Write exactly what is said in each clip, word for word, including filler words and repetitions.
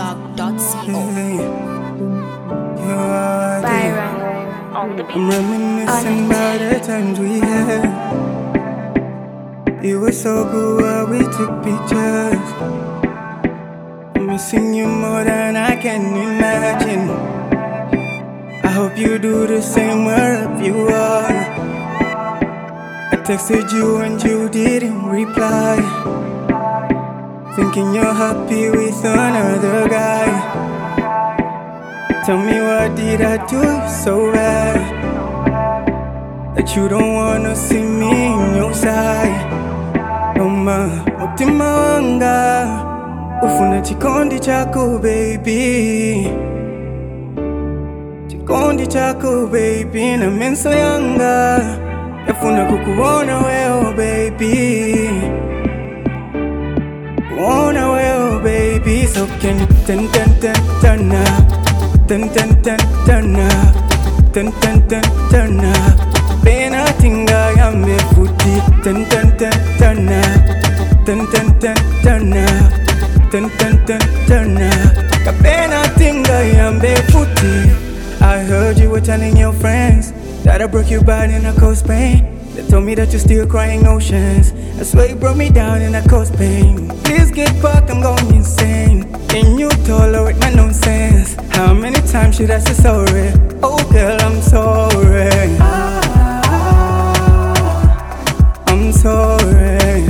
blog dot co. Byron on the beat. I'm reminiscing about the times we had. You were so good while we took pictures. I'm missing you more than I can imagine. I hope you do the same wherever you are. I texted you and you didn't reply, thinking you're happy with another guy. Tell me, what did I do so bad that you don't wanna see me in your side? Oh ma, mutima wanga ufuna chikondi chako baby, chikondi chako baby, na menso yanga yafuna kukuona wewe baby, kuona wewe baby. So can you turn turn turn turn up, turn turn turn turn up, turn turn turn turn up. Pena tinga ya mefuti, turn turn turn turn up, turn turn turn turn up, turn turn turn turn up. Kapena tinga ya mefuti. I heard you were telling your friends that I broke you bad and I caused pain. They told me that you're still crying oceans. I swear you brought me down and I caused pain. Please get back, I'm going insane. Can you tolerate my nonsense? How many times should I say sorry? Oh girl, I'm sorry. I'm sorry.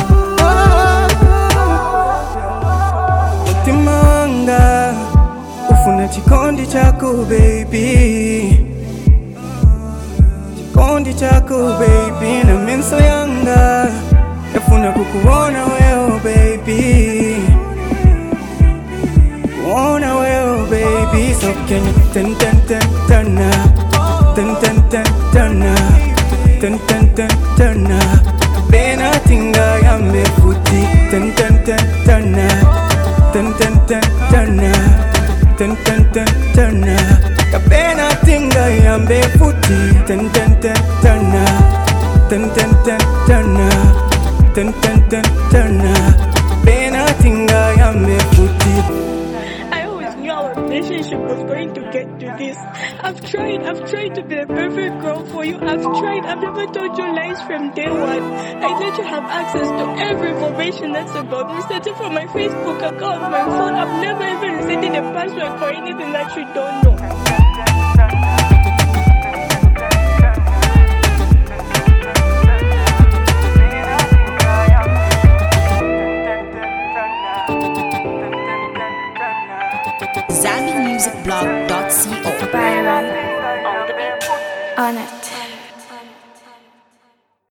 Mutima wanga ufuna chikondi chako baby, chikondi chako baby, na menso yanga yafuna kukuona wewe baby, kuona wewe baby. So can you turn turn turn turn up, turn turn turn turn up, turn turn turn turn up. Pena tinga ya mefuti, turn turn turn turn up, turn turn turn turn up, turn turn turn turn up. Kapena tinga ya mefuti, turn turn turn turn up, turn turn turn turn up, turn turn turn turn up. Pena tinga ya mefuti. I always knew our relationship was going to get to this. I've tried, I've tried to be the perfect girl for you. I've tried, I've never told you lies from day one. I let you have access to every information that's about me, starting from my Facebook account, my phone. I've never even resetted a password for anything that you don't know. Zambi Music blog dot co. Byron on the beat. On it.